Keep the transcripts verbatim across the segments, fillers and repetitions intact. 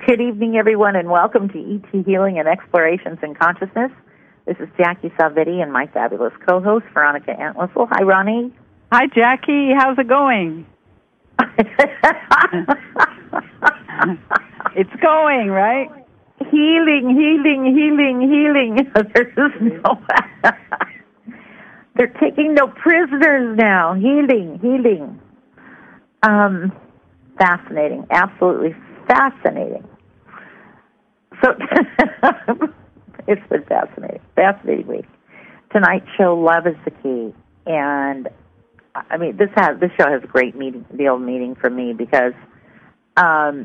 Good evening, everyone, and welcome to E T Healing and Explorations in Consciousness. This is Jackie Salvetti and my fabulous co-host, Veronica Entwistle. Hi, Ronnie. Hi, Jackie. How's it going? It's going, right? Healing, healing, healing, healing. There's no... They're taking no prisoners now. Healing, healing. Um, fascinating. Absolutely fascinating. So, it's been fascinating. Fascinating week. Tonight's show, Love is the Key. And, I mean, this has this show has a great meaning, deal meaning for me because um,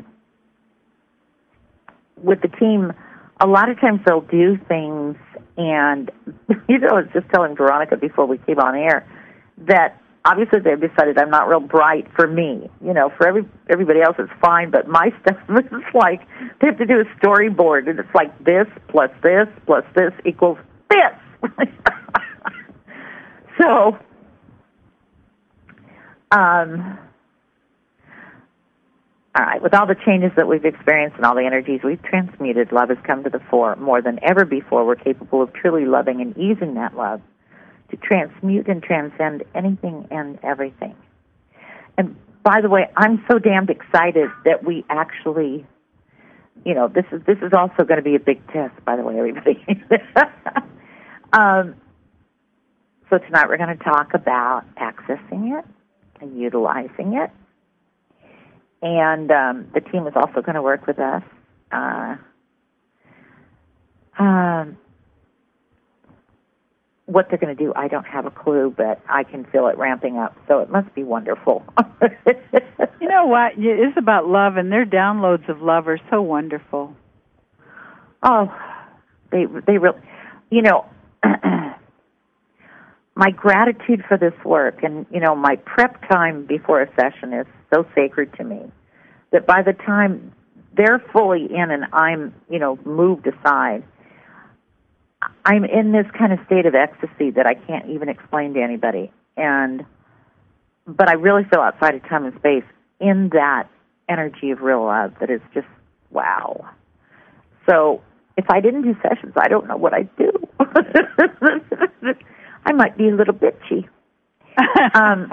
with the team, a lot of times they'll do things, and, you know, I was just telling Veronica before we came on air that obviously they've decided I'm not real bright for me. You know, for every everybody else it's fine, but my stuff is like they have to do a storyboard, and it's like this plus this plus this equals this. So, um, all right, with all the changes that we've experienced and all the energies we've transmuted, love has come to the fore. More than ever before, we're capable of truly loving and using that love to transmute and transcend anything and everything. And by the way, I'm so damned excited that we actually, you know, this is this is also going to be a big test, by the way, everybody. um, so tonight we're going to talk about accessing it and utilizing it. And um, the team is also going to work with us. Uh, um, what they're going to do, I don't have a clue, but I can feel it ramping up, so it must be wonderful. You know what? It is about love, and their downloads of love are so wonderful. Oh, they they really, you know, my gratitude for this work, and, you know, my prep time before a session is so sacred to me that by the time they're fully in and I'm, you know, moved aside, I'm in this kind of state of ecstasy that I can't even explain to anybody. And, but I really feel outside of time and space in that energy of real love that is just, wow. So if I didn't do sessions, I don't know what I'd do. I might be a little bitchy. Um,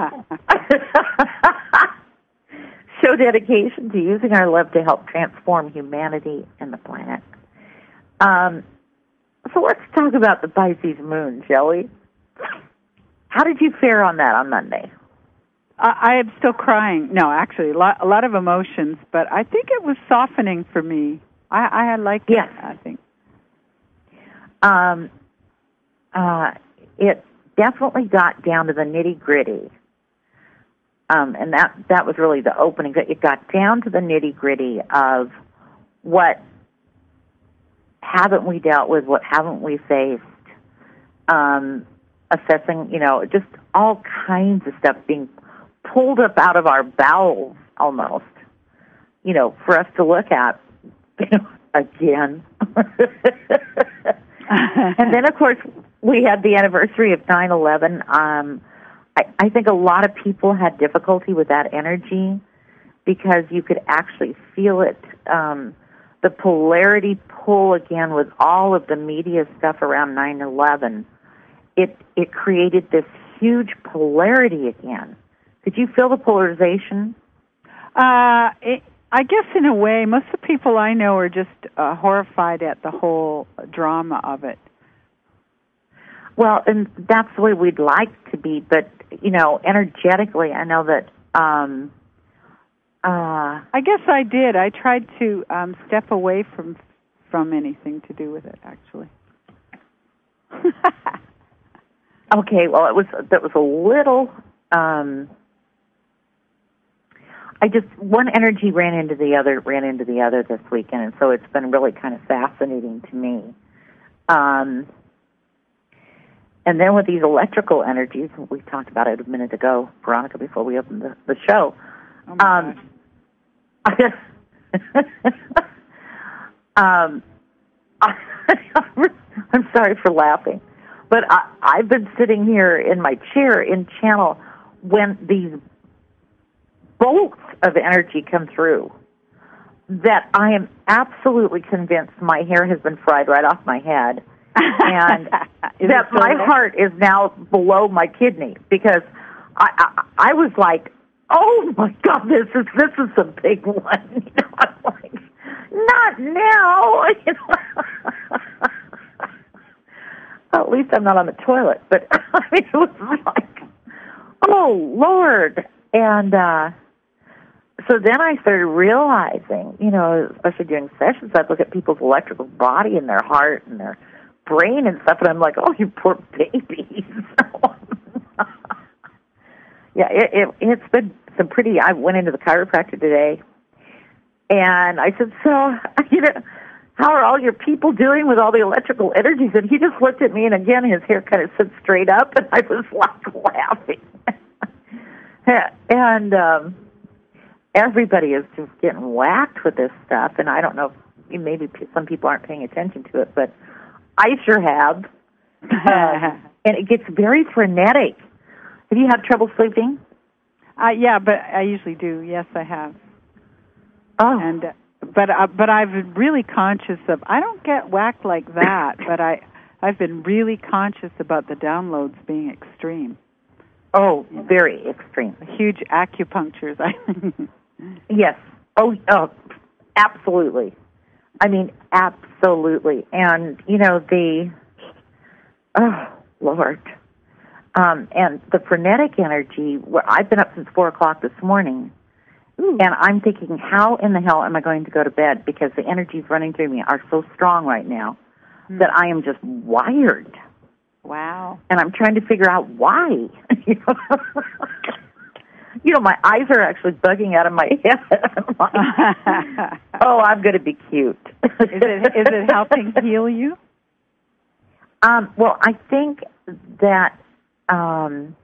show dedication to using our love to help transform humanity and the planet. Um, so let's talk about the Pisces moon, shall we? How did you fare on that on Monday? I, I am still crying. No, actually, a lot, a lot of emotions, but I think it was softening for me. I, I like yes. it, I think. Um, uh, it definitely got down to the nitty-gritty. Um, and that, that was really the opening. It got down to the nitty-gritty of what haven't we dealt with, what haven't we faced, um, assessing, you know, just all kinds of stuff being pulled up out of our bowels almost, you know, for us to look at, you know, again. And then, of course, we had the anniversary of nine eleven. Um, I, I think a lot of people had difficulty with that energy because you could actually feel it, um, the polarity pull again with all of the media stuff around nine eleven. It, it created this huge polarity again. Did you feel the polarization? Uh, it, I guess in a way, most of the people I know are just uh, horrified at the whole drama of it. Well, and that's the way we'd like to be, but, you know, energetically, I know that... Um, uh, I guess I did. I tried to um, step away from from anything to do with it, actually. Okay, well, it was that was a little... Um, I just, one energy ran into the other, ran into the other this weekend, and so it's been really kind of fascinating to me. Um, and then with these electrical energies, we talked about it a minute ago, Veronica, before we opened the, the show. Oh my um, um, I, I'm sorry for laughing, but I, I've been sitting here in my chair in channel when these bolts of energy come through. that I am absolutely convinced my hair has been fried right off my head, and that my there? heart is now below my kidney, because I, I I was like, oh my God, this is this is a big one. You know, I'm like, not now. You know? Well, at least I'm not on the toilet. But I mean, it was like, oh Lord, and. uh So then I started realizing, you know, especially during sessions, I'd look at people's electrical body and their heart and their brain and stuff, and I'm like, oh, you poor babies. yeah, it, it, it's been some pretty, I went into the chiropractor today, and I said, so, you know, how are all your people doing with all the electrical energies? And he just looked at me, and again, his hair kind of sit straight up, and I was like laughing. and, um, everybody is just getting whacked with this stuff, and I don't know, if maybe some people aren't paying attention to it, but I sure have. um, and it gets very frenetic. Have you had trouble sleeping? Uh, yeah, but I usually do. Yes, I have. Oh. And, uh, but uh, but I've been really conscious of, I don't get whacked like that, but I, I've been really conscious about the downloads being extreme. Oh, very extreme. Huge acupunctures, I think. Yes. Oh, oh, absolutely. I mean, absolutely. And, you know, the, oh, Lord. Um, and the frenetic energy, where I've been up since four o'clock this morning, Ooh. and I'm thinking, how in the hell am I going to go to bed? Because the energies running through me are so strong right now mm. that I am just wired. Wow. And I'm trying to figure out why. you know? You know, my eyes are actually bugging out of my head. I'm like, oh, I'm going to be cute. is it is it helping heal you? Um, well, I think that um,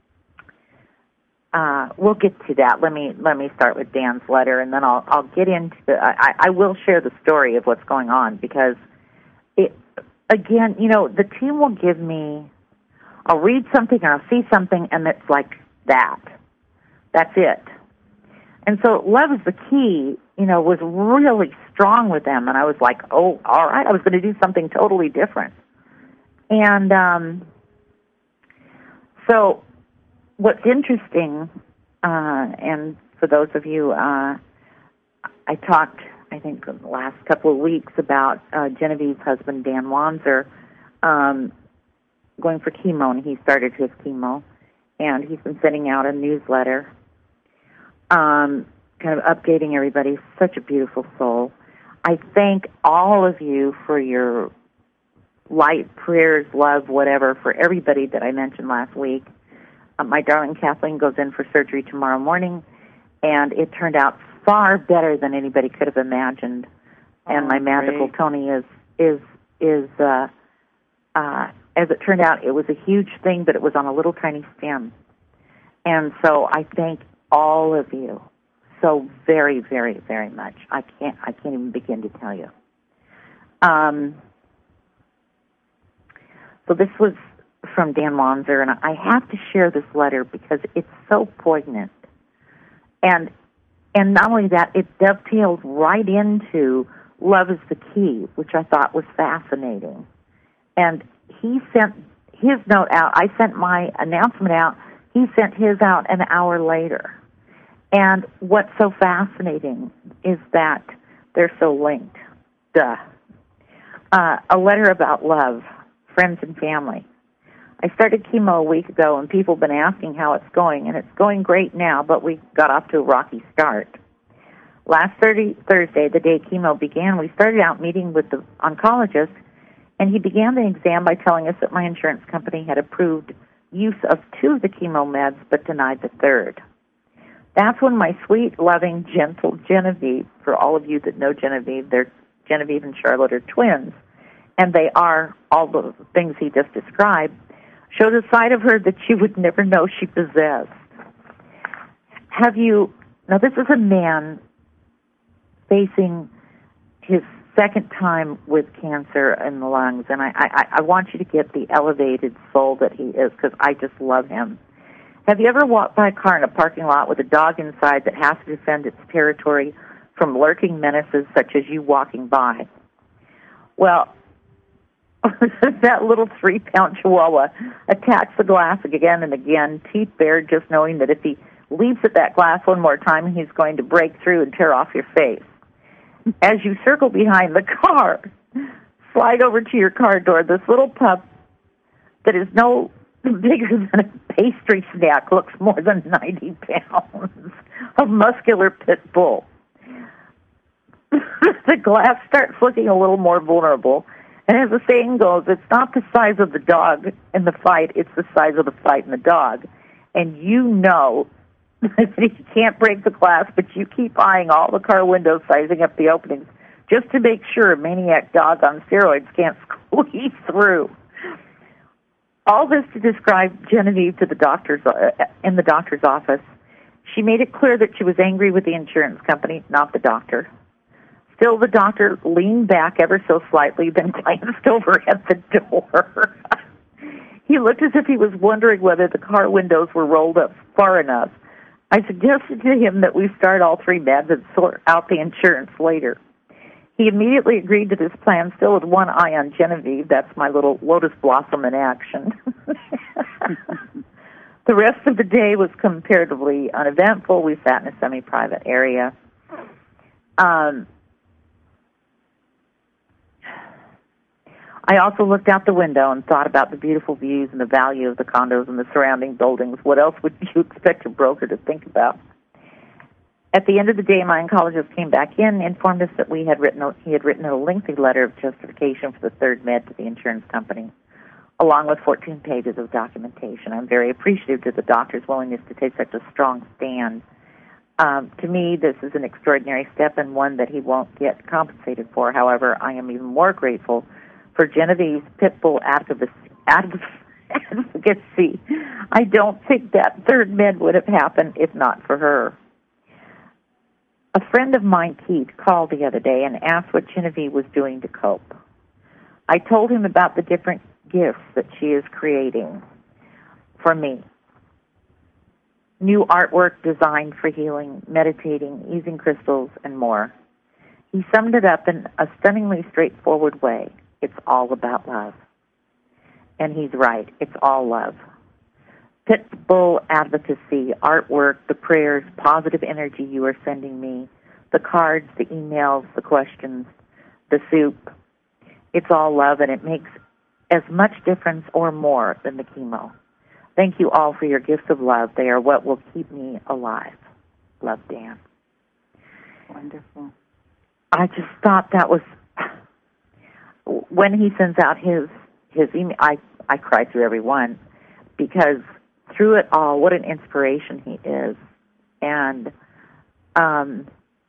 uh, we'll get to that. Let me let me start with Dan's letter, and then I'll I'll get into. I, I will share the story of what's going on, because it. Again, you know, the team will give me. I'll read something or I'll see something, and it's like that. That's it. And so love is the key, you know, was really strong with them. And I was like, oh, all right, I was going to do something totally different. And um, so what's interesting, uh, and for those of you, uh, I talked, I think, the last couple of weeks about uh, Genevieve's husband, Dan Wanzer, um, going for chemo, and he started his chemo. And he's been sending out a newsletter, um, kind of updating everybody. Such a beautiful soul. I thank all of you for your light, prayers, love, whatever, for everybody that I mentioned last week. Uh, my darling Kathleen goes in for surgery tomorrow morning, and it turned out far better than anybody could have imagined. And oh, my magical great. Tony is, is, is, uh, uh, as it turned out, it was a huge thing, but it was on a little tiny stem. And so I thank all of you so very, very, very much. I can't, I can't even begin to tell you. Um, so this was from Dan Wanzer, and I have to share this letter because it's so poignant. And and not only that, it dovetails right into love is the key, which I thought was fascinating. And he sent his note out. I sent my announcement out. He sent his out an hour later. And what's so fascinating is that they're so linked. Duh. Uh, a letter about love, friends and family. I started chemo a week ago, and people have been asking how it's going, and it's going great now, but we got off to a rocky start. Last Thursday, the day chemo began, we started out meeting with the oncologist, and he began the exam by telling us that my insurance company had approved use of two of the chemo meds but denied the third. That's when my sweet, loving, gentle Genevieve, for all of you that know Genevieve, they're Genevieve and Charlotte are twins, and they are all the things he just described, showed a side of her that you would never know she possessed. Have you, now this is a man facing his second time with cancer in the lungs, and I, I, I want you to get the elevated soul that he is, because I just love him. Have you ever walked by a car in a parking lot with a dog inside that has to defend its territory from lurking menaces such as you walking by. Well, that little three-pound chihuahua attacks the glass again and again, teeth bared, just knowing that if he leaps at that glass one more time, he's going to break through and tear off your face. As you circle behind the car, slide over to your car door, this little pup that is no bigger than a pastry snack looks more than ninety pounds of muscular pit bull. The glass starts looking a little more vulnerable, and as the saying goes, it's not the size of the dog in the fight, it's the size of the fight in the dog. And you know that you can't break the glass, but you keep eyeing all the car windows, sizing up the openings, just to make sure a maniac dog on steroids can't squeeze through. All this to describe Genevieve to the doctor's uh, in the doctor's office. She made it clear that she was angry with the insurance company, not the doctor. Still, the doctor leaned back ever so slightly, then glanced over at the door. He looked as if he was wondering whether the car windows were rolled up far enough. I suggested to him that we start all three meds and sort out the insurance later. He immediately agreed to this plan, still with one eye on Genevieve. That's my little lotus blossom in action. The rest of the day was comparatively uneventful. We sat in a semi-private area. Um, I also looked out the window and thought about the beautiful views and the value of the condos and the surrounding buildings. What else would you expect a broker to think about? At the end of the day, my oncologist came back in, informed us that we had written a, he had written a lengthy letter of justification for the third med to the insurance company, along with fourteen pages of documentation. I'm very appreciative to the doctor's willingness to take such a strong stand. Um, to me, this is an extraordinary step and one that he won't get compensated for. However, I am even more grateful for Genevieve's pit bull advocacy. I don't think that third med would have happened if not for her. A friend of mine, Keith, called the other day and asked what Genevieve was doing to cope. I told him about the different gifts that she is creating for me. New artwork designed for healing, meditating, using crystals, and more. He summed it up in a stunningly straightforward way. It's all about love. And he's right. It's all love. Pit bull advocacy, artwork, the prayers, positive energy you are sending me, the cards, the emails, the questions, the soup. It's all love, and it makes as much difference or more than the chemo. Thank you all for your gifts of love. They are what will keep me alive. Love, Dan. Wonderful. I just thought that was... When he sends out his his email, I, I cry through every one, because through it all, what an inspiration he is. And um,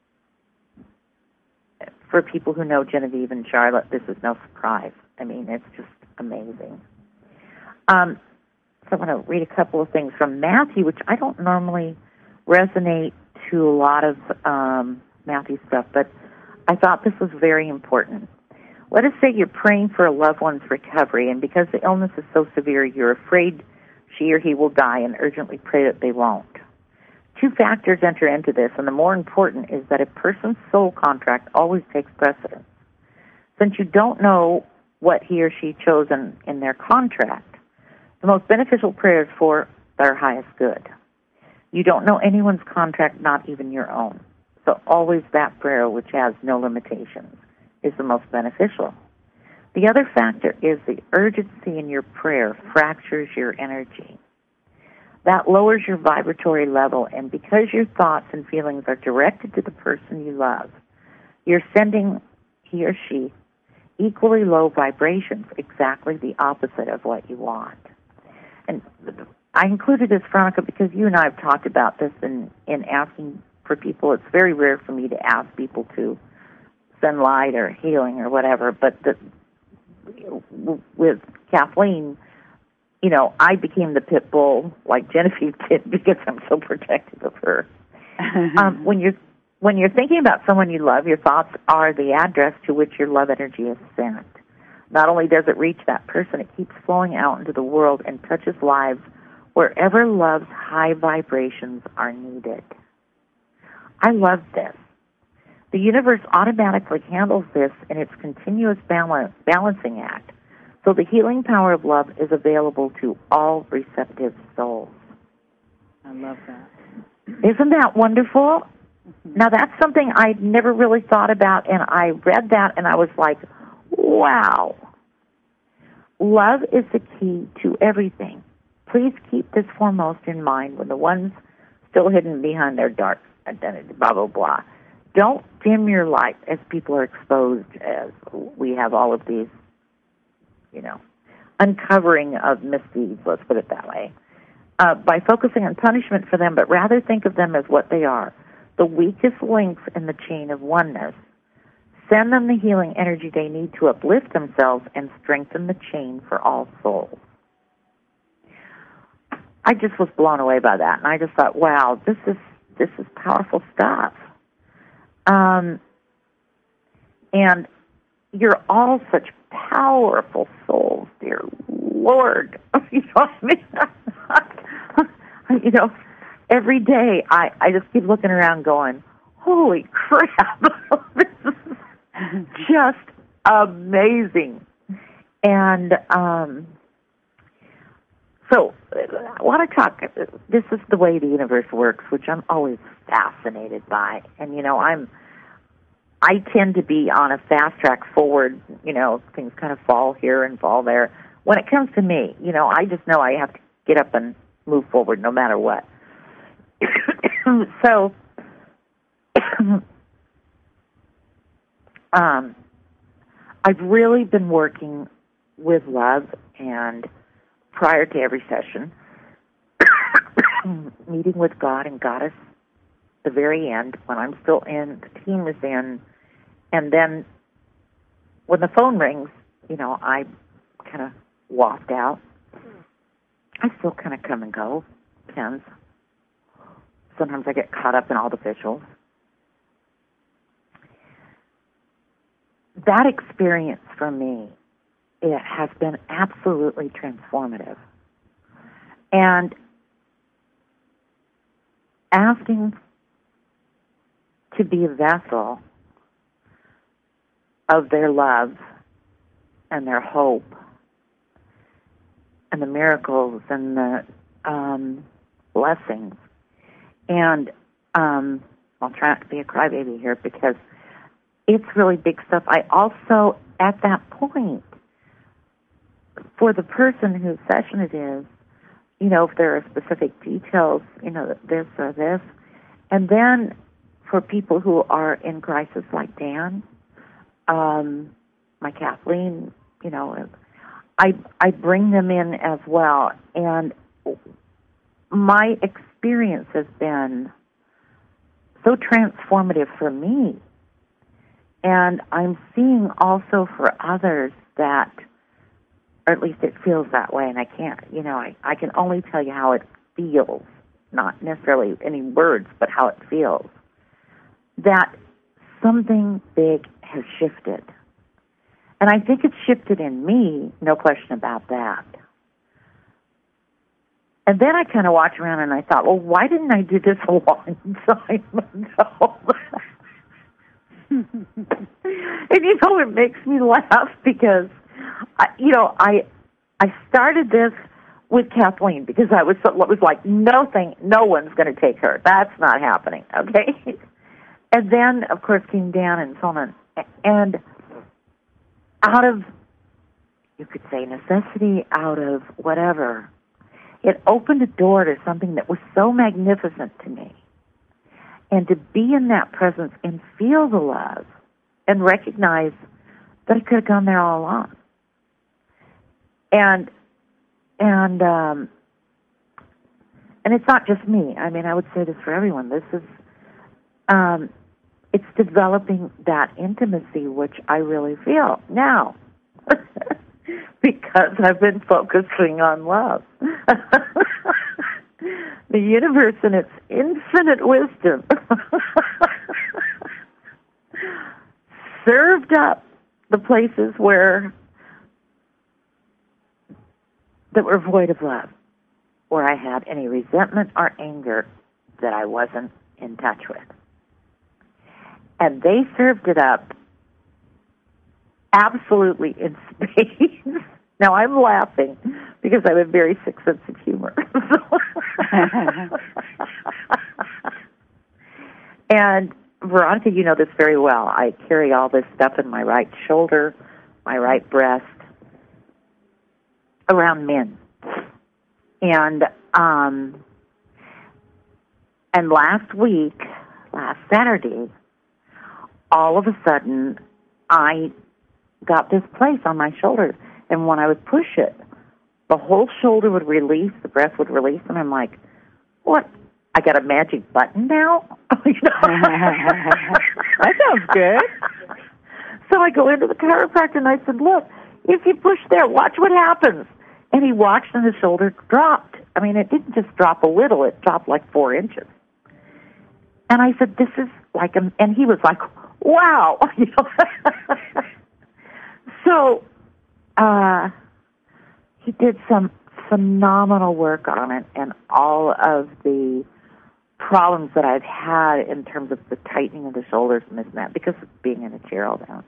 for people who know Genevieve and Charlotte, this is no surprise. I mean, it's just amazing. Um, so I'm going to read a couple of things from Matthew, which I don't normally resonate to a lot of um, Matthew stuff, but I thought this was very important. Let us say you're praying for a loved one's recovery, and because the illness is so severe, you're afraid she or he will die and urgently pray that they won't. Two factors enter into this, and the more important is that a person's soul contract always takes precedence. Since you don't know what he or she chose in, in their contract, the most beneficial prayer is for their highest good. You don't know anyone's contract, not even your own. So always that prayer, which has no limitations, is the most beneficial. The other factor is the urgency in your prayer fractures your energy. That lowers your vibratory level, and because your thoughts and feelings are directed to the person you love, you're sending he or she equally low vibrations, exactly the opposite of what you want. And I included this, Veronica, because you and I have talked about this in, in asking for people. It's very rare for me to ask people to send light or healing or whatever, but the, with Kathleen, you know, I became the pit bull like Genevieve did because I'm so protective of her. um, when you're when you're thinking about someone you love, your thoughts are the address to which your love energy is sent. Not only does it reach that person, it keeps flowing out into the world and touches lives wherever love's high vibrations are needed. I love this The universe automatically handles this in its continuous balance, balancing act, so the healing power of love is available to all receptive souls. I love that. Isn't that wonderful? Mm-hmm. Now, that's something I'd never really thought about, and I read that, and I was like, wow. Love is the key to everything. Please keep this foremost in mind when the ones still hidden behind their dark identity, blah, blah, blah. Don't dim your light as people are exposed, as we have all of these, you know, uncovering of misdeeds, let's put it that way, uh, by focusing on punishment for them, but rather think of them as what they are, the weakest links in the chain of oneness. Send them the healing energy they need to uplift themselves and strengthen the chain for all souls. I just was blown away by that, and I just thought, wow, this is this is powerful stuff. Um, and you're all such powerful souls, dear Lord. You know what I mean? You know, every day I, I just keep looking around going, holy crap, this is just amazing. And um, so I want to talk, this is the way the universe works, which I'm always fascinated by. And, you know, I'm, I tend to be on a fast track forward, you know, things kind of fall here and fall there. When it comes to me, you know, I just know I have to get up and move forward no matter what. So, um, I've really been working with love, and prior to every session, meeting with God and Goddess the very end, when I'm still in, the team is in, and then when the phone rings, you know, I kind of waft out. I still kind of come and go, depends. Sometimes I get caught up in all the visuals. That experience for me, it has been absolutely transformative. And asking to be a vessel of their love and their hope and the miracles and the um, blessings. And um, I'll try not to be a crybaby here because it's really big stuff. I also, at that point, for the person whose session it is, you know, if there are specific details, you know, this or this, and then for people who are in crisis like Dan, um, my Kathleen, you know, I I bring them in as well. And my experience has been so transformative for me. And I'm seeing also for others that, or at least it feels that way, and I can't, you know, I, I can only tell you how it feels, not necessarily any words, but how it feels, that something big has shifted. And I think it's shifted in me, no question about that. And then I kind of walked around and I thought, well, why didn't I do this a long time ago? And, you know, it makes me laugh because, I, you know, I I started this with Kathleen because I was so, was like, no thing, no one's going to take her. That's not happening, okay? And then, of course, came Dan and so on. And out of, you could say necessity, out of whatever, it opened a door to something that was so magnificent to me. And to be in that presence and feel the love and recognize that I could have gone there all along. And and um, and it's not just me. I mean, I would say this for everyone. This is um, it's developing that intimacy, which I really feel now, because I've been focusing on love. The universe in its infinite wisdom served up the places where that were void of love, where I had any resentment or anger that I wasn't in touch with. and they served it up absolutely in spades. Now, I'm laughing because I have a very sick sense of humor. And, Veronica, you know this very well. I carry all this stuff in my right shoulder, my right breast, around men. And um, and last week, last Saturday, all of a sudden, I got this place on my shoulder. And when I would push it, the whole shoulder would release, the breast would release, and I'm like, what? I got a magic button now? You know? That sounds good. So I go into the chiropractor and I said, look, if you push there, watch what happens. And he watched and the shoulder dropped. I mean, it didn't just drop a little, it dropped like four inches. And I said, this is like, a, and he was like, wow. You know? So uh, he did some phenomenal work on it, and all of the problems that I've had in terms of the tightening of the shoulders and this and that, because of being in a chair all down.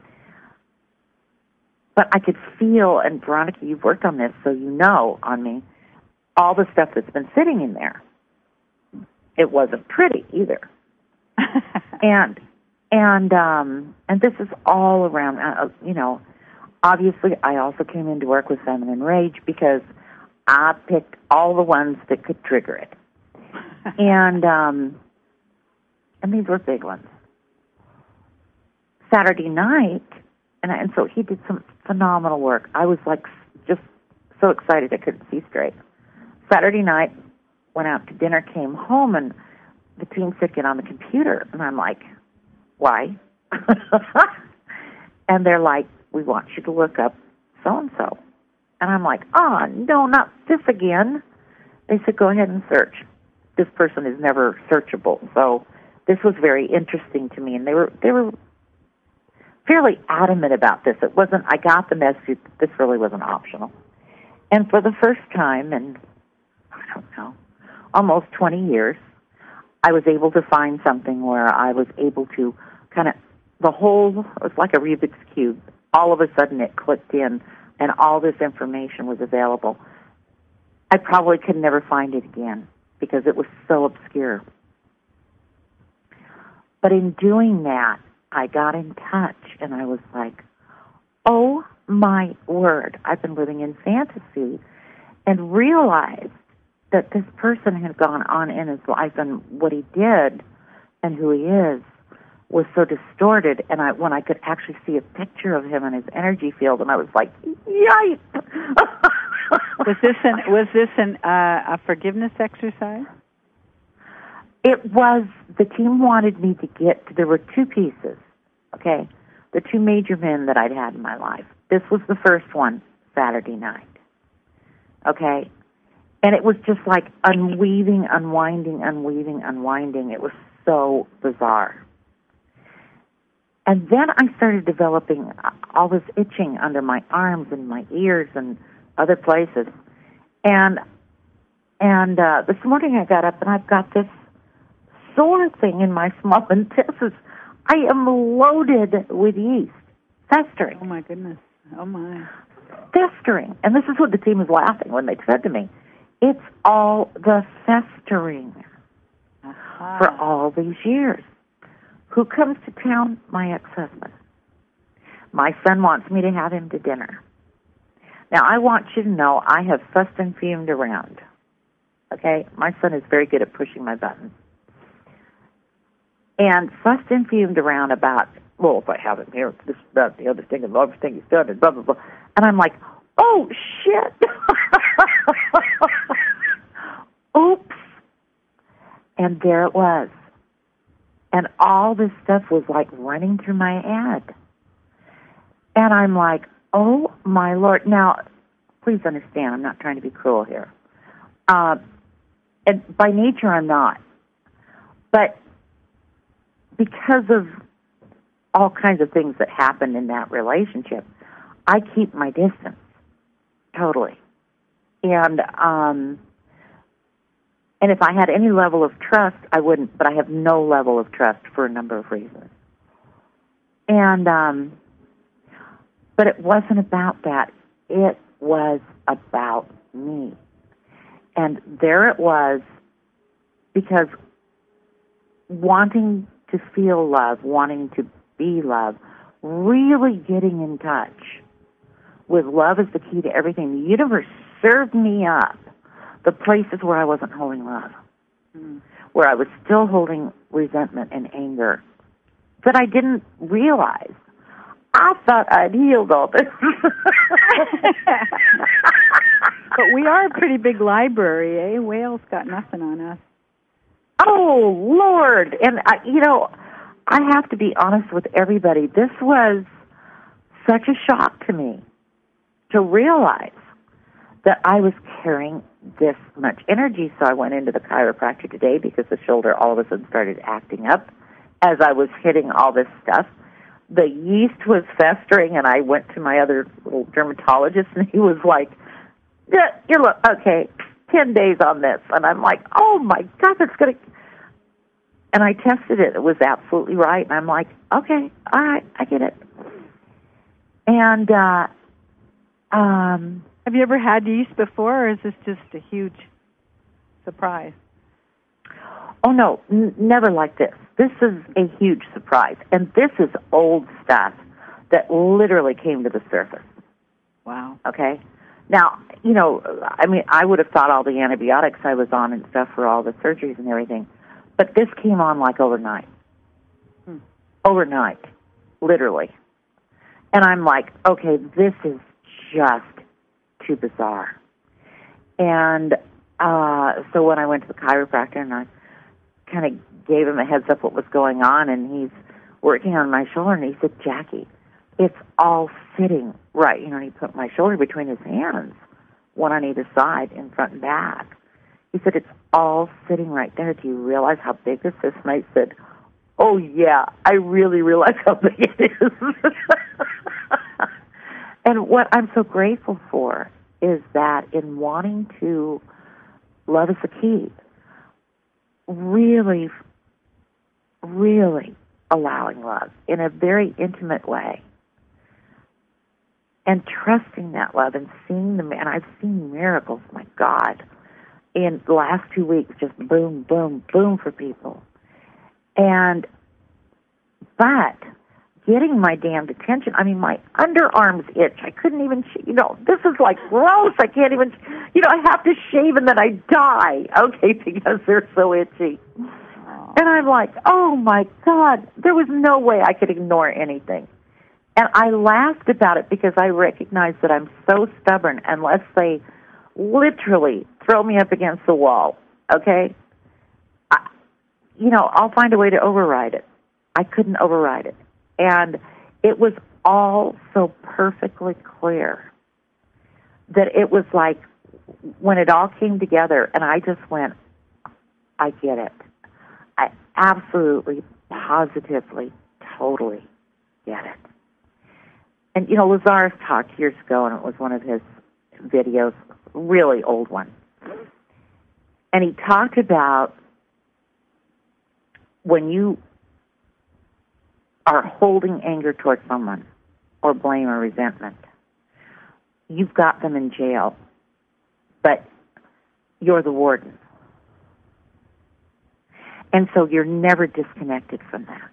But I could feel, and Veronica, you've worked on this, so you know on me, all the stuff that's been sitting in there. It wasn't pretty either. and and um, and this is all around, uh, you know, obviously I also came in to work with Feminine Rage because I picked all the ones that could trigger it. and um, and these were big ones. Saturday night, and, and so he did some phenomenal work. I was like just so excited I couldn't see straight. Saturday night, went out to dinner, came home, and the team said, get on the computer. And I'm like, why? And they're like, we want you to look up so-and-so. And I'm like, oh, no, not this again. They said, go ahead and search. This person is never searchable. So this was very interesting to me. And they were they were fairly adamant about this. It wasn't, I got the message that this really wasn't optional. And for the first time in, I don't know, almost twenty years, I was able to find something where I was able to kind of, the whole, it was like a Rubik's Cube. All of a sudden it clicked in, and all this information was available. I probably could never find it again because it was so obscure. But in doing that, I got in touch, and I was like, oh, my word, I've been living in fantasy, and realized that this person had gone on in his life, and what he did and who he is was so distorted. And I, when I could actually see a picture of him in his energy field, and I was like, yikes! was this an was this an uh, a forgiveness exercise? It was. The team wanted me to get to, there were two pieces, okay? The two major men that I'd had in my life. This was the first one, Saturday night, okay? And it was just like unweaving, unwinding, unweaving, unwinding. It was so bizarre. And then I started developing all this itching under my arms and my ears and other places. And and uh, this morning I got up and I've got this sore thing in my small intestines. I am loaded with yeast, festering. Oh, my goodness. Oh, my. Festering. And this is what the team was laughing when they said to me, it's all the festering uh-huh. for all these years. Who comes to town? My ex-husband. My son wants me to have him to dinner. Now, I want you to know I have fussed and fumed around. Okay? My son is very good at pushing my buttons. And fussed and fumed around about, well, if I have him here, this, that, the other thing, and the other thing he's done, and blah, blah, blah. And I'm like, oh, shit. Oops. And there it was. And all this stuff was like running through my head. And I'm like, oh, my Lord. Now, please understand, I'm not trying to be cruel here. Uh, and by nature, I'm not. But because of all kinds of things that happened in that relationship, I keep my distance, totally. And um, and if I had any level of trust, I wouldn't, but I have no level of trust for a number of reasons. And, um, but it wasn't about that. It was about me. And there it was, because wanting to feel love, wanting to be love, really getting in touch with love is the key to everything. The universe served me up the places where I wasn't holding love, mm. where I was still holding resentment and anger that I didn't realize. I thought I'd healed all this. But we are a pretty big library, eh? Wales got nothing on us. Oh, Lord. And, I, you know, I have to be honest with everybody. This was such a shock to me to realize that I was carrying this much energy. So I went into the chiropractor today because the shoulder all of a sudden started acting up as I was hitting all this stuff. The yeast was festering, and I went to my other little dermatologist, and he was like, yeah, you look, okay, ten days on this. And I'm like, oh, my God, that's going to... And I tested it. It was absolutely right. And I'm like, okay, all right, I get it. And, uh, um... have you ever had yeast before, or is this just a huge surprise? Oh, no, n- never like this. This is a huge surprise. And this is old stuff that literally came to the surface. Wow. Okay? Now, you know, I mean, I would have thought all the antibiotics I was on and stuff for all the surgeries and everything, but this came on like overnight. Hmm. Overnight, literally. And I'm like, okay, this is just too bizarre. And uh, so when I went to the chiropractor and I kind of gave him a heads up what was going on, and he's working on my shoulder, and he said, Jackie, it's all sitting right. You know, and he put my shoulder between his hands, one on either side, in front and back. He said, it's all sitting right there. Do you realize how big this is? And I said, oh, yeah, I really realize how big it is. And what I'm so grateful for is that in wanting to love is the key, really, really allowing love in a very intimate way and trusting that love and seeing the, and I've seen miracles, my God, in the last two weeks, just boom, boom, boom for people. And, but getting my damned attention, I mean, my underarms itch. I couldn't even, you know, this is like gross. I can't even, you know, I have to shave and then I die, okay, because they're so itchy. And I'm like, oh, my God, there was no way I could ignore anything. And I laughed about it because I recognize that I'm so stubborn unless they literally throw me up against the wall, okay? I, you know, I'll find a way to override it. I couldn't override it. And it was all so perfectly clear that it was like when it all came together and I just went, I get it. I absolutely, positively, totally get it. And, you know, Lazarus talked years ago, and it was one of his videos, really old one. And he talked about when you are holding anger towards someone or blame or resentment, you've got them in jail, but you're the warden. And so you're never disconnected from that.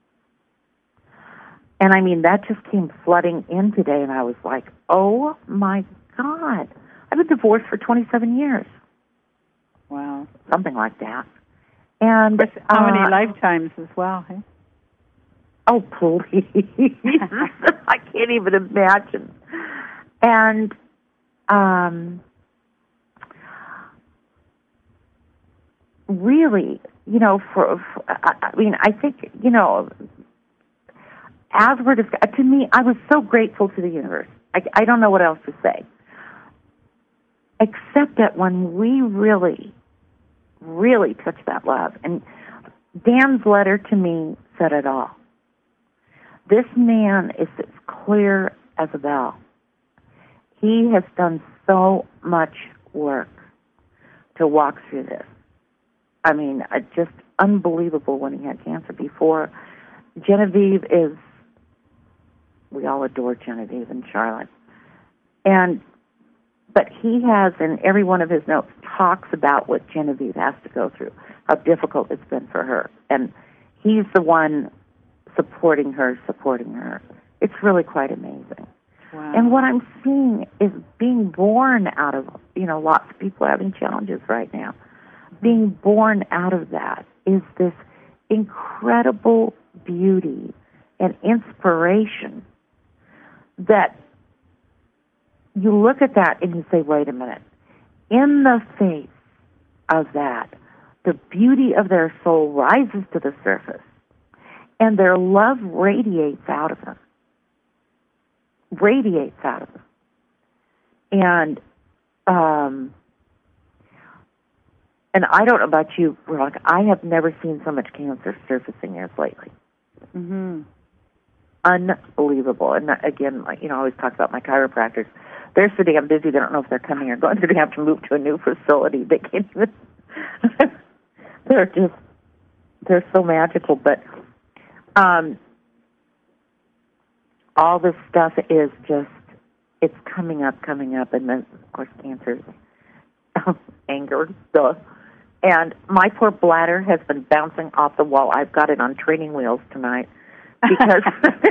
And I mean, that just came flooding in today, and I was like, oh my God. I've been divorced for twenty-seven years. Wow. Something like that. And how uh, many lifetimes as well, hey? Oh, please. I can't even imagine. And um, really, you know, for, for I mean, I think, you know, as we're discussing, to me, I was so grateful to the universe. I, I don't know what else to say. Except that when we really, really touch that love, and Dan's letter to me said it all. This man is as clear as a bell. He has done so much work to walk through this. I mean, uh, just unbelievable when he had cancer before. Genevieve is we all adore Genevieve and Charlotte. And but he has, in every one of his notes, talks about what Genevieve has to go through, how difficult it's been for her. And he's the one supporting her, supporting her. It's really quite amazing. Wow. And what I'm seeing is being born out of, you know, lots of people having challenges right now. Being born out of that is this incredible beauty and inspiration that you look at that and you say, wait a minute. In the face of that, the beauty of their soul rises to the surface, and their love radiates out of them. Radiates out of them. And, um, and I don't know about you, Veronica, I have never seen so much cancer surfacing as lately. Mm-hmm. Unbelievable. And again, you know, I always talk about my chiropractors. They're so damn busy, they don't know if they're coming or going. They're going to have to move to a new facility. They can't even, they're just, they're so magical. But um, all this stuff is just, it's coming up, coming up. And then, of course, cancer is anger, duh. And my poor bladder has been bouncing off the wall. I've got it on training wheels tonight because...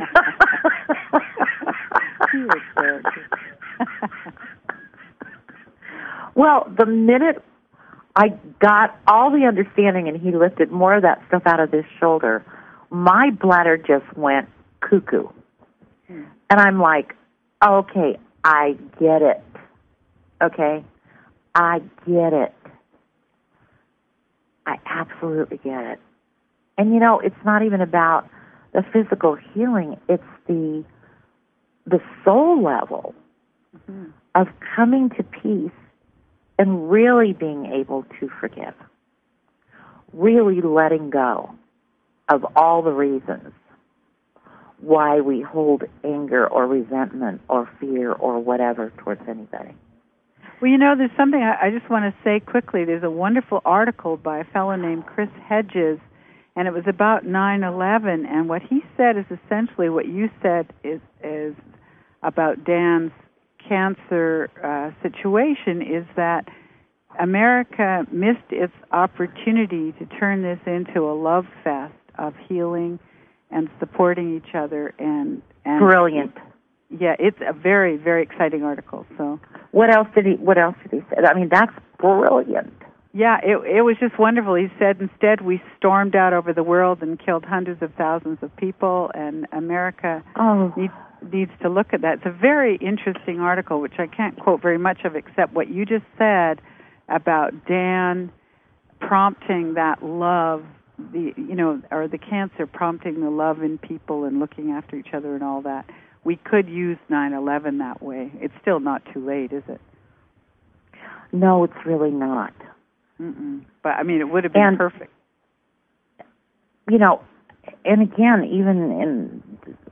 Well, the minute I got all the understanding and he lifted more of that stuff out of his shoulder, my bladder just went cuckoo. Hmm. And I'm like, okay, I get it. Okay? I get it. I absolutely get it. And, you know, it's not even about the physical healing. It's the the soul level mm-hmm. of coming to peace and really being able to forgive. Really letting go of all the reasons why we hold anger or resentment or fear or whatever towards anybody. Well, you know, there's something I, I just want to say quickly. There's a wonderful article by a fellow named Chris Hedges, and it was about nine eleven, and what he said is essentially what you said is, is about Dan's cancer uh, situation, is that America missed its opportunity to turn this into a love fest of healing and supporting each other. And, and Brilliant. Yeah, it's a very, very exciting article. So, what else did he? What else did he say? I mean, that's brilliant. Yeah, it it was just wonderful. He said, instead, we stormed out over the world and killed hundreds of thousands of people, and America oh. needs needs to look at that. It's a very interesting article, which I can't quote very much of, except what you just said about Dan prompting that love, the you know, or the cancer prompting the love in people and looking after each other and all that. We could use nine eleven that way. It's still not too late, is it? No, it's really not. Mm-mm. But, I mean, it would have been and, perfect. You know, and again, even in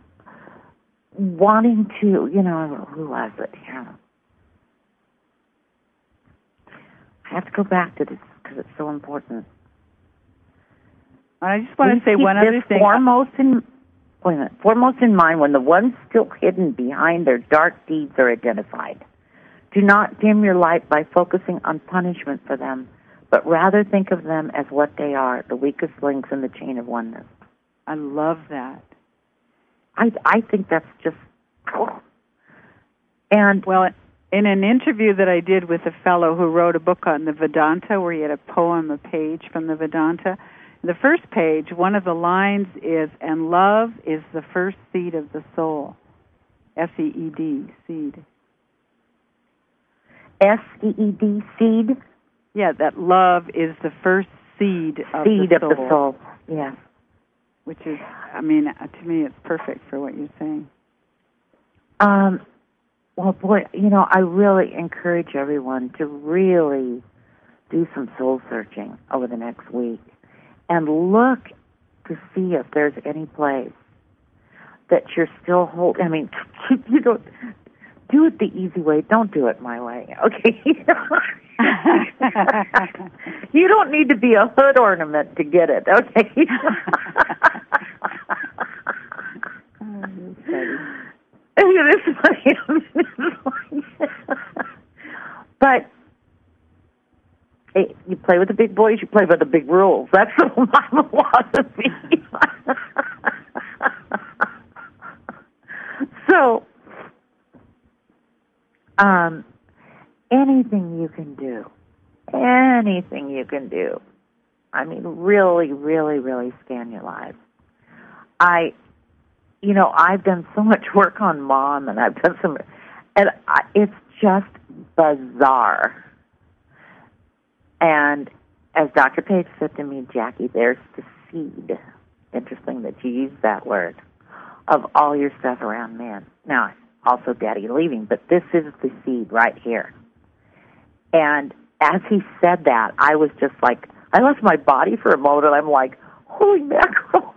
wanting to, you know, who was it? Yeah. I have to go back to this because it's so important. I just want Please to say keep one other thing. Foremost in, wait a minute, foremost in mind when the ones still hidden behind their dark deeds are identified. Do not dim your light by focusing on punishment for them, but rather think of them as what they are, the weakest links in the chain of oneness. I love that. I I think that's just cool. And well, in an interview that I did with a fellow who wrote a book on the Vedanta, where he had a poem, a page from the Vedanta, the first page, one of the lines is, "And love is the first seed of the soul." S E E D, seed. S E E D, seed? Yeah, that love is the first seed of seed the soul. Seed of the soul, yes. Which is, I mean, to me, it's perfect for what you're saying. Um, well, boy, you know, I really encourage everyone to really do some soul searching over the next week and look to see if there's any place that you're still holding. I mean, you don't do it the easy way. Don't do it my way, okay? You don't need to be a hood ornament to get it, okay? play with the big boys, you play by the big rules. That's my philosophy. So, um, anything you can do, anything you can do. I mean, really, really, really scan your lives. I, you know, I've done so much work on Mom, and I've done some, and I, it's just bizarre. And as Doctor Page said to me, Jackie, there's the seed. Interesting that you use that word, of all your stuff around men. Now, also Daddy leaving, but this is the seed right here. And as he said that, I was just like, I left my body for a moment, and I'm like, holy mackerel.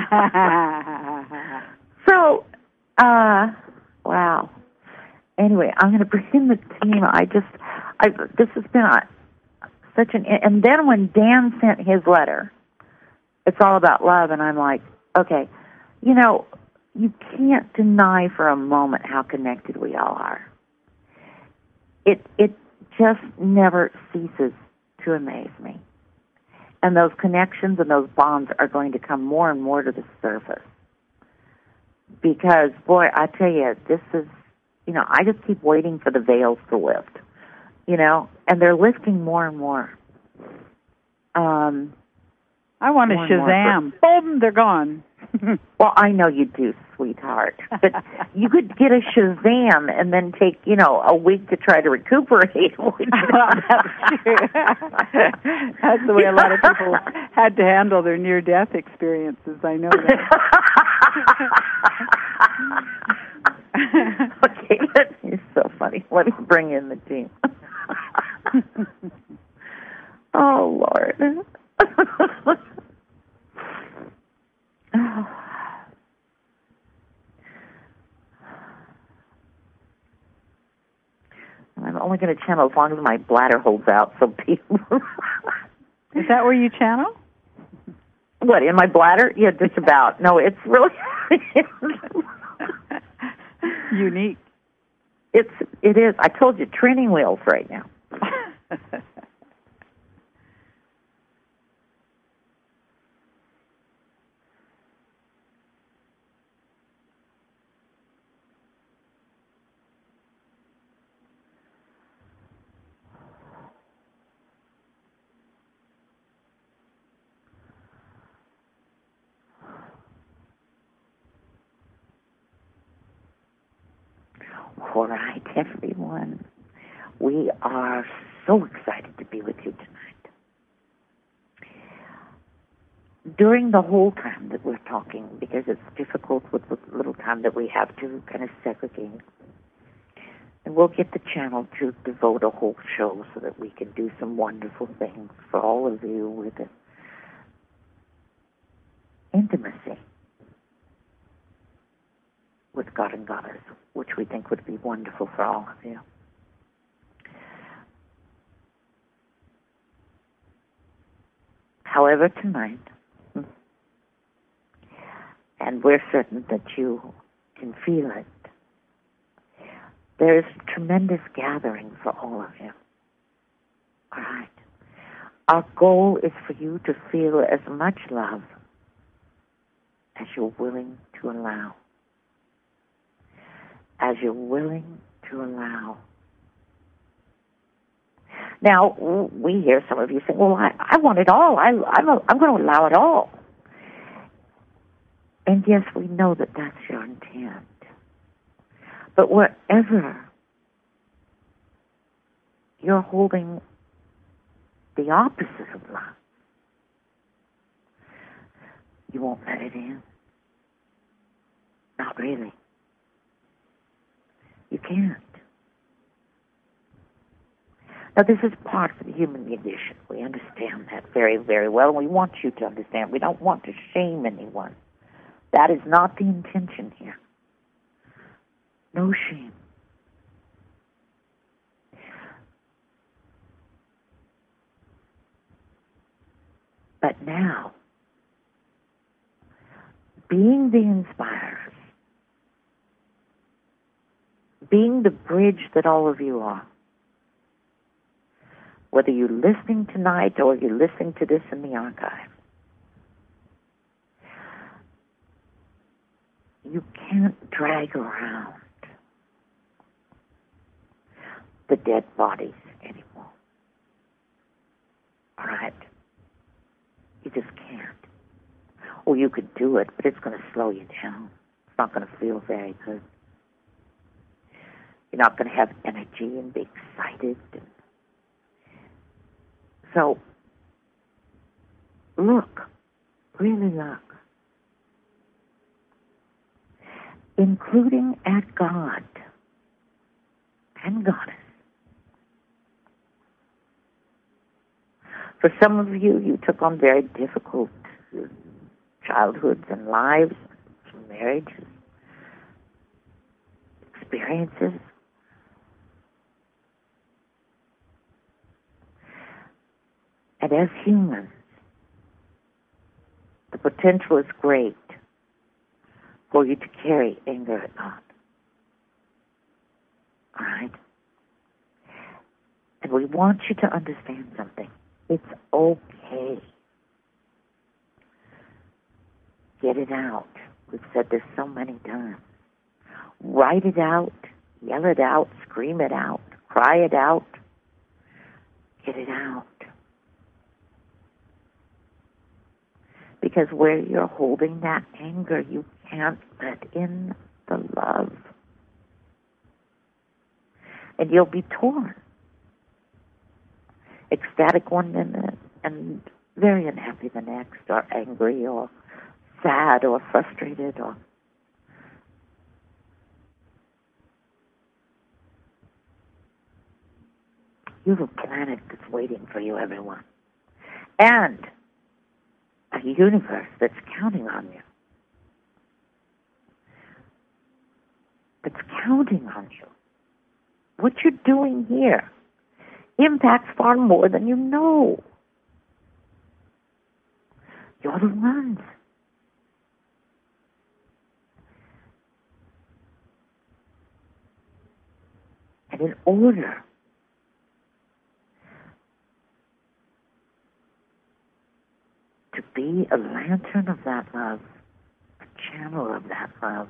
So, uh, wow. Anyway, I'm going to bring in the team. I just, I this has been a, such an, and then when Dan sent his letter, it's all about love, and I'm like, okay, you know, you can't deny for a moment how connected we all are. It it just never ceases to amaze me. And those connections and those bonds are going to come more and more to the surface. Because, boy, I tell you, this is, you know, I just keep waiting for the veils to lift, you know, and they're lifting more and more. Um, I want a Shazam. Boom, they're gone. Well, I know you do, sweetheart. But you could get a Shazam and then take, you know, a week to try to recuperate. Well, that's true. That's the way a lot of people had to handle their near-death experiences. I know that. Okay, you're so funny. Let me bring in the team. Oh, Lord. I'm only going to channel as long as my bladder holds out. So people, is that where you channel? What, in my bladder? Yeah, just about. No, it's really unique. It's it is. I told you, training wheels right now. All right, everyone. We are so excited to be with you tonight. During the whole time that we're talking, because it's difficult with the little time that we have to kind of segregate, and we'll get the channel to devote a whole show so that we can do some wonderful things for all of you with it. Intimacy with God and Goddess, which we think would be wonderful for all of you. However, tonight, and we're certain that you can feel it, there is tremendous gathering for all of you. All right. Our goal is for you to feel as much love as you're willing to allow. As you're willing to allow. Now, we hear some of you saying, well, I, I want it all. I, I'm, a, I'm going to allow it all. And yes, we know that that's your intent. But wherever you're holding the opposite of love, you won't let it in. Not really. You can't. Now, this is part of the human condition. We understand that very, very well, and we want you to understand. We don't want to shame anyone. That is not the intention here. No shame. But now, being the inspirers, being the bridge that all of you are, whether you're listening tonight or you're listening to this in the archive, you can't drag around the dead bodies anymore. All right? You just can't. Or you could do it, but it's going to slow you down. It's not going to feel very good. You're not going to have energy and be excited. So, look. Really look. Including at God and Goddess. For some of you, you took on very difficult childhoods and lives, marriages, experiences. And as humans, the potential is great for you to carry anger at God. All right? And we want you to understand something. It's okay. Get it out. We've said this so many times. Write it out, yell it out, scream it out, cry it out. Get it out. Because where you're holding that anger, you can't let in the love. And you'll be torn. Ecstatic one minute and very unhappy the next, or angry, or sad, or frustrated, or... You have a planet that's waiting for you, everyone. And a universe that's counting on you. That's counting on you. What you're doing here impacts far more than you know. You're the ones. And in order to be a lantern of that love, a channel of that love,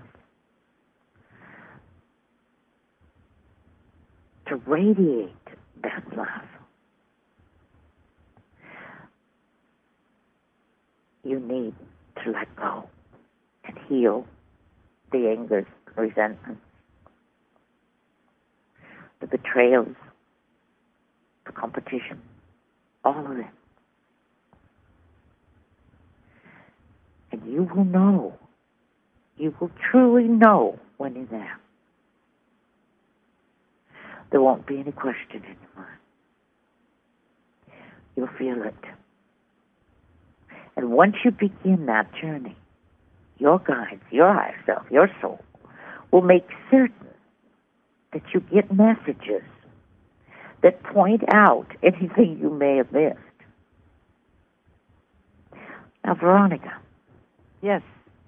to radiate that love, you need to let go and heal the angers, resentments, the betrayals, the competition, all of it. And you will know, you will truly know when you're there. There won't be any question anymore. You'll feel it. And once you begin that journey, your guides, your higher self, your soul, will make certain that you get messages that point out anything you may have missed. Now, Veronica. Yes.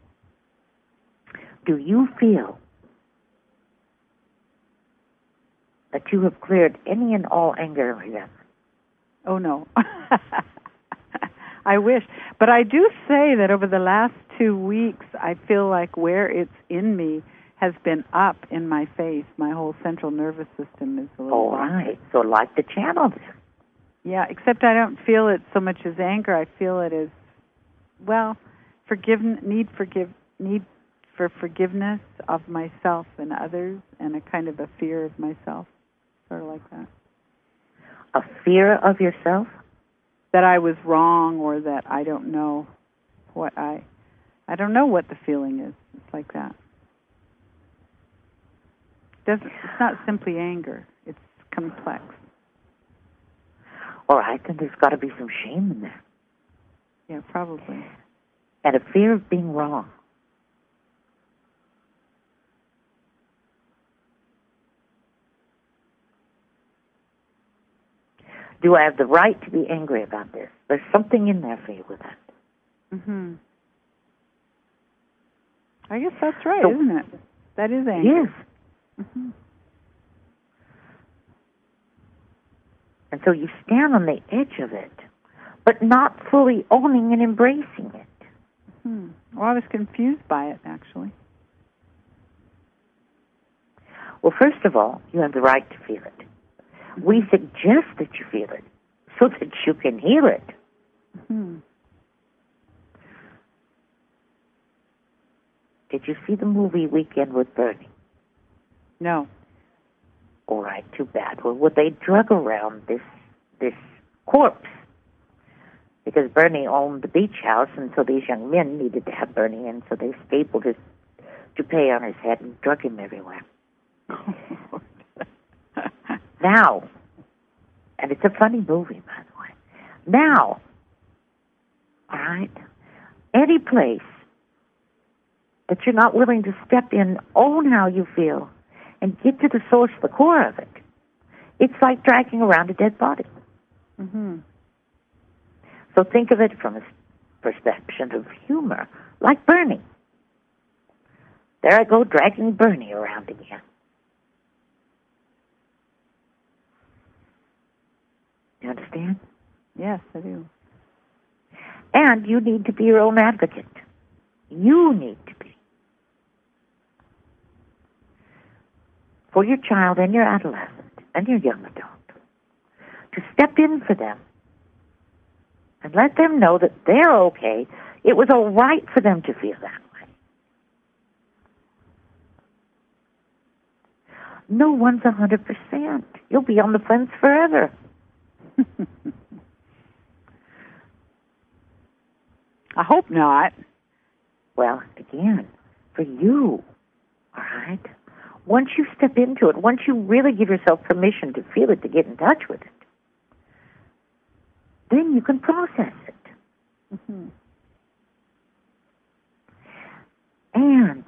Do you feel that you have cleared any and all anger and resentment? Oh, no. I wish. But I do say that over the last two weeks, I feel like where it's in me has been up in my face. My whole central nervous system is a little... All right. So like the channel then. Yeah, except I don't feel it so much as anger. I feel it as, well, forgiven, need forgive, need for forgiveness of myself and others, and a kind of a fear of myself, sort of like that. A fear of yourself? That I was wrong, or that I don't know what I, I don't know what the feeling is. It's like that. It doesn't, it's not simply anger. It's complex. All right, then there's got to be some shame in there. Yeah, probably. And a fear of being wrong. Do I have the right to be angry about this? There's something in there for you with that. Mm-hmm. I guess that's right, so, isn't it? That is anger. Yes. Mm-hmm. And so you stand on the edge of it, but not fully owning and embracing it. Hmm. Well, I was confused by it, actually. Well, first of all, you have the right to feel it. We suggest that you feel it so that you can heal it. Hmm. Did you see the movie Weekend with Bernie? No. All right, too bad. Well, well, they drug around this this corpse because Bernie owned the beach house, and so these young men needed to have Bernie, and so they stapled his toupee on his head and drug him everywhere. Now, and it's a funny movie, by the way. Now, all right, any place that you're not willing to step in, own how you feel, and get to the source, the core of it, it's like dragging around a dead body. Mm-hmm. So think of it from a perception of humor, like Bernie. There I go, dragging Bernie around again. You understand? Yes, I do. And you need to be your own advocate. You need to be. For your child and your adolescent and your young adult. To step in for them and let them know that they're okay. It was all right for them to feel that way. No one's one hundred percent. You'll be on the fence forever. I hope not. Well, again, for you, all right? Once you step into it, once you really give yourself permission to feel it, to get in touch with it, then you can process it. Mm-hmm. And,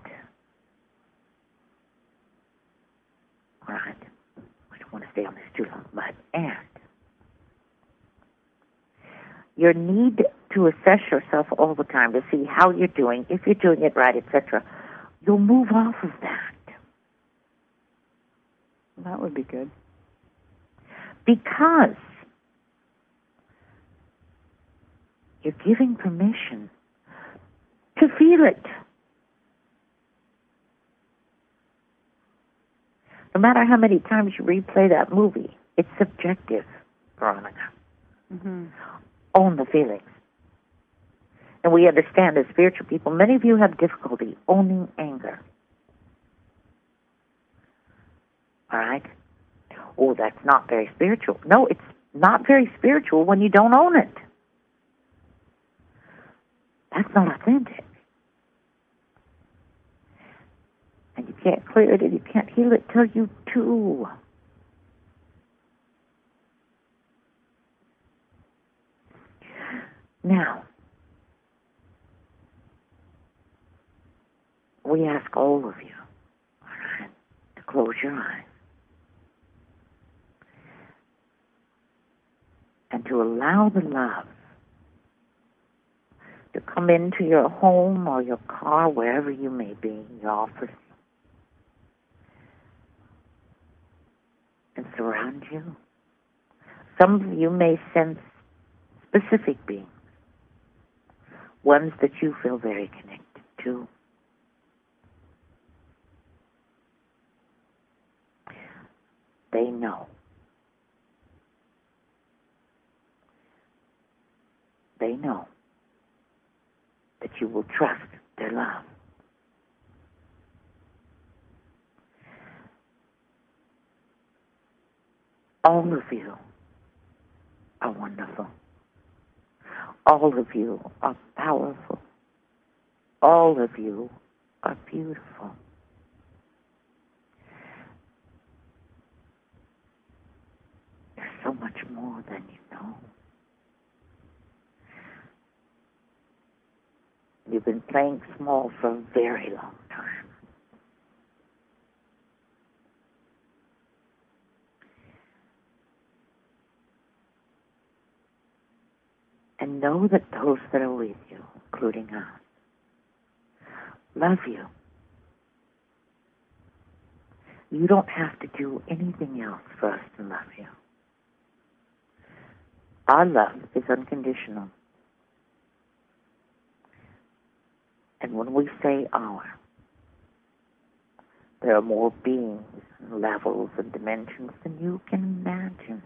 all right, I don't want to stay on this too long, but and, your need to assess yourself all the time to see how you're doing, if you're doing it right, et cetera, you'll move off of that. That would be good. Because you're giving permission to feel it. No matter how many times you replay that movie, it's subjective, Veronica. Mm-hmm. Own the feelings. And we understand as spiritual people, many of you have difficulty owning anger. All right? Oh, that's not very spiritual. No, it's not very spiritual when you don't own it. That's not authentic. And you can't clear it and you can't heal it till you do. Now, we ask all of you, all right, to close your eyes and to allow the love to come into your home or your car, wherever you may be, your office, and surround you. Some of you may sense specific beings, ones that you feel very connected to. They know. They know that you will trust their love. All of you are wonderful. All of you are powerful. All of you are beautiful. There's so much more than you know. You've been playing small for a very long time. And know that those that are with you, including us, love you. You don't have to do anything else for us to love you. Our love is unconditional. And when we say our, there are more beings and levels and dimensions than you can imagine.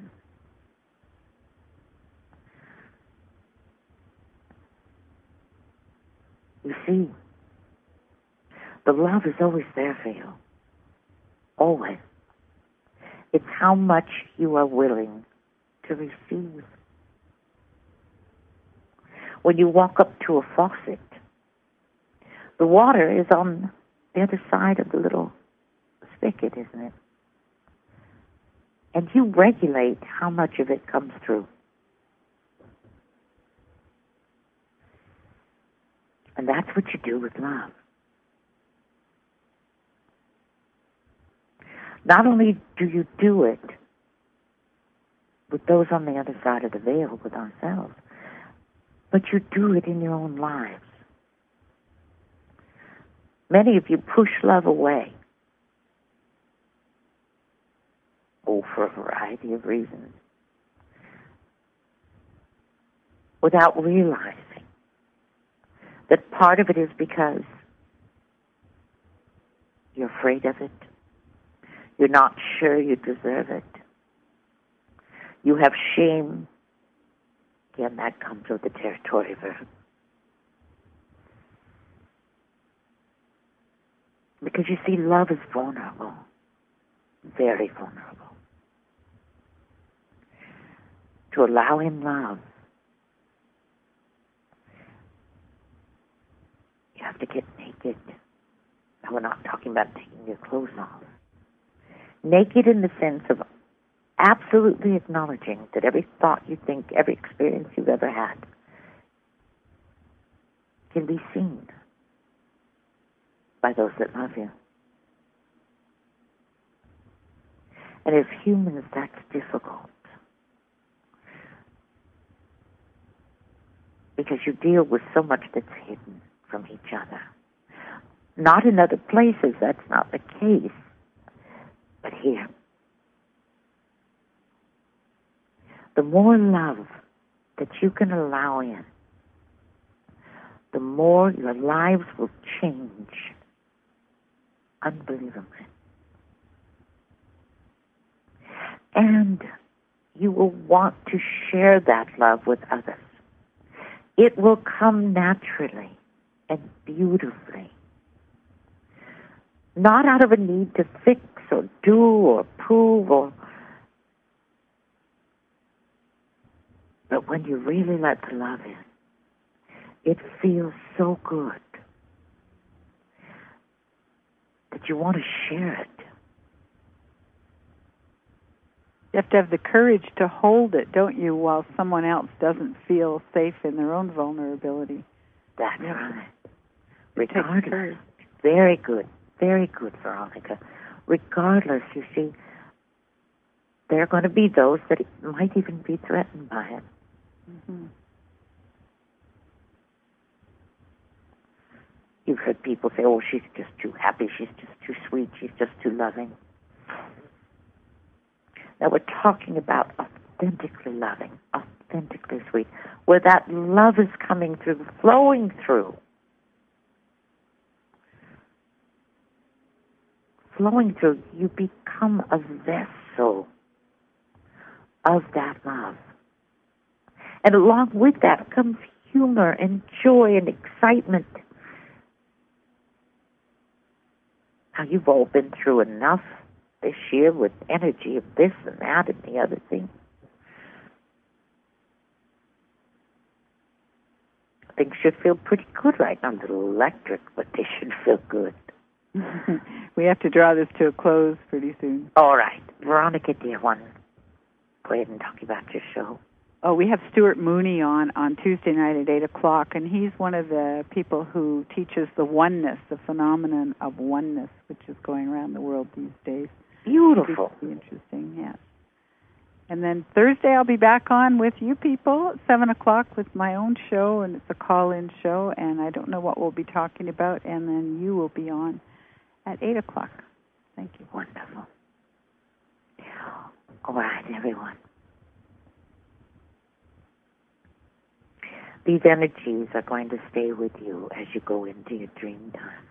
You see, the love is always there for you. Always. It's how much you are willing to receive. When you walk up to a faucet, the water is on the other side of the little spigot, isn't it? And you regulate how much of it comes through. And that's what you do with love. Not only do you do it with those on the other side of the veil, with ourselves, but you do it in your own lives. Many of you push love away. Oh, for a variety of reasons. Without realizing that part of it is because you're afraid of it. You're not sure you deserve it. You have shame. Again, that comes with the territory verb. Because you see, love is vulnerable. Very vulnerable. To allow in love, you have to get naked. Now, we're not talking about taking your clothes off. Naked in the sense of absolutely acknowledging that every thought you think, every experience you've ever had can be seen by those that love you. And as humans, that's difficult. Because you deal with so much that's hidden from each other. Not in other places, that's not the case. But here, the more love that you can allow in, the more your lives will change unbelievably. And you will want to share that love with others. It will come naturally and beautifully. Not out of a need to fix or do or prove or... But when you really let the love in, it feels so good that you want to share it. You have to have the courage to hold it, don't you, while someone else doesn't feel safe in their own vulnerability. That's right. Regardless. Very good. Very good, Veronica. Regardless, you see, there are going to be those that might even be threatened by it. Mm-hmm. You've heard people say, oh, she's just too happy, she's just too sweet, she's just too loving. Now we're talking about authentically loving, authentically sweet, where that love is coming through, flowing through. Flowing through, you become a vessel of that love. And along with that comes humor and joy and excitement. Now, you've all been through enough this year with energy of this and that and the other thing. Things should feel pretty good right now. A little electric, but they should feel good. We have to draw this to a close pretty soon. All right. Veronica, dear one, go ahead and talk about your show. Oh, we have Stuart Mooney on, on Tuesday night at eight o'clock, and he's one of the people who teaches the oneness, the phenomenon of oneness, which is going around the world these days. Beautiful. It'll be interesting, yes. And then Thursday I'll be back on with you people at seven o'clock with my own show, and it's a call-in show, and I don't know what we'll be talking about, and then you will be on at eight o'clock. Thank you. Wonderful. All right, everyone. These energies are going to stay with you as you go into your dream time.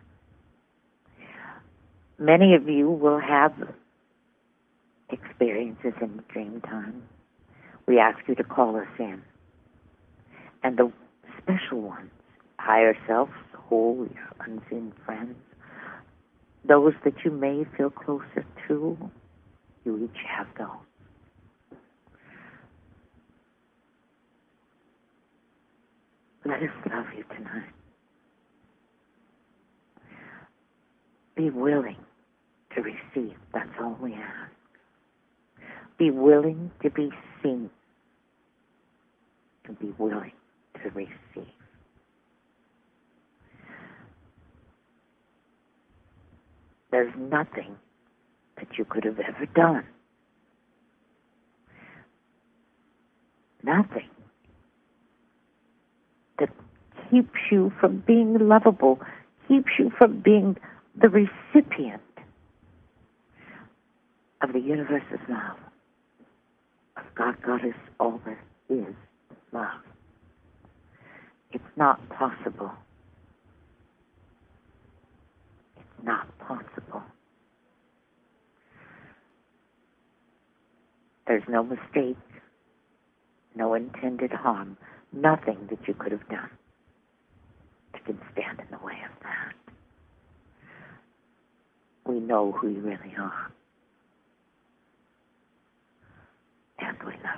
Many of you will have experiences in dream time. We ask you to call us in. And the special ones, higher self, soul, your unseen friends, those that you may feel closer to, you each have those. Let us love you tonight. Be willing to receive. That's all we ask. Be willing to be seen. And be willing to receive. There's nothing that you could have ever done. Nothing that keeps you from being lovable, keeps you from being the recipient of the universe's love, of God, Goddess, all that is love. It's not possible. It's not possible. There's no mistake, no intended harm, nothing that you could have done that can stand in the way of that. We know who you really are. And we love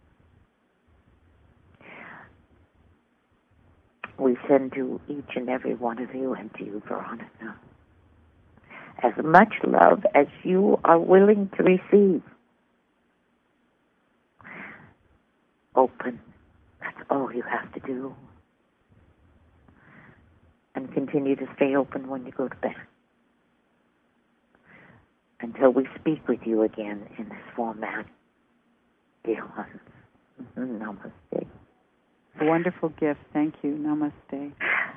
you. We send to each and every one of you and to you, Veronica, as much love as you are willing to receive. Open. That's all you have to do. And continue to stay open when you go to bed. Until we speak with you again in this format. Dear ones, namaste. A wonderful gift. Thank you. Namaste.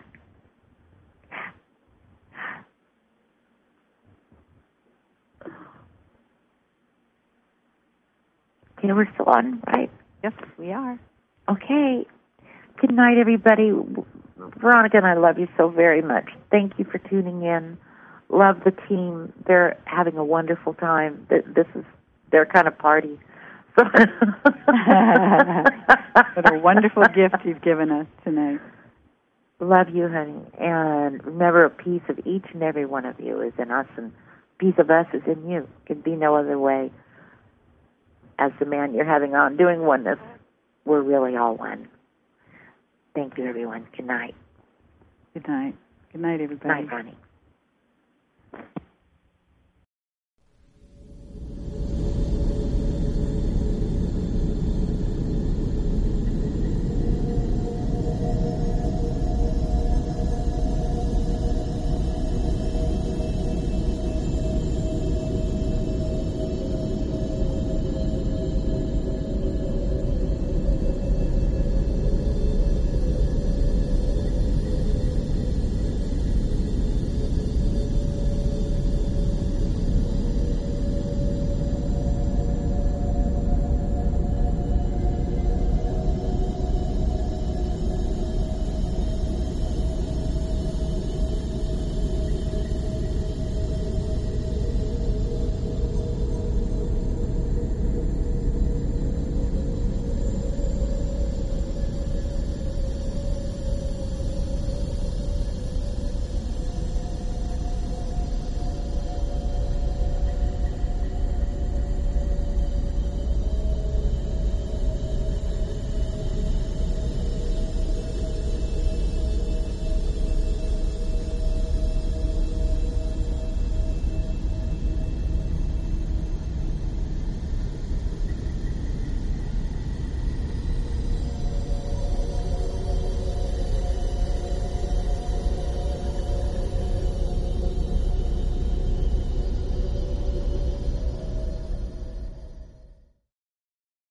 Okay, we're still on, right? Yes, we are. Okay. Good night, everybody. Veronica and I love you so very much. Thank you for tuning in. Love the team. They're having a wonderful time. This is their kind of party. So what a wonderful gift you've given us tonight. Love you, honey. And remember, a piece of each and every one of you is in us, and a piece of us is in you. It can be no other way. As the man you're having on doing oneness, we're really all one. Thank you, everyone. Good night. Good night. Good night, everybody. Good night, honey.